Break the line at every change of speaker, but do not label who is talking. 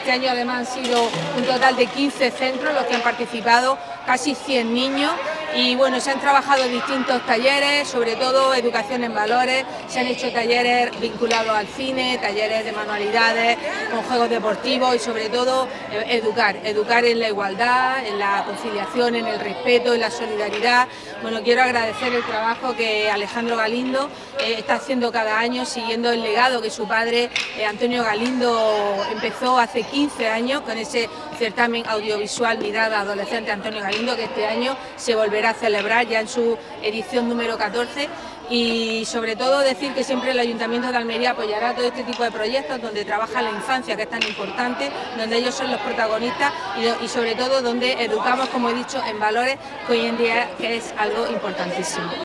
Este año además han sido un total de 15 centros los que han participado, casi 100 niños. Y bueno, se han trabajado distintos talleres, sobre todo educación en valores, se han hecho talleres vinculados al cine, talleres de manualidades, con juegos deportivos y sobre todo educar en la igualdad, en la conciliación, en el respeto, en la solidaridad. Bueno, quiero agradecer el trabajo que Alejandro Galindo está haciendo cada año, siguiendo el legado que su padre, Antonio Galindo, empezó hace 15 años con ese certamen audiovisual Mirada Adolescente Antonio Galindo, que este año se volverá a celebrar ya en su edición número 14. Y sobre todo decir que siempre el Ayuntamiento de Almería apoyará todo este tipo de proyectos donde trabaja la infancia, que es tan importante, donde ellos son los protagonistas y sobre todo donde educamos, como he dicho, en valores, que hoy en día es algo importantísimo.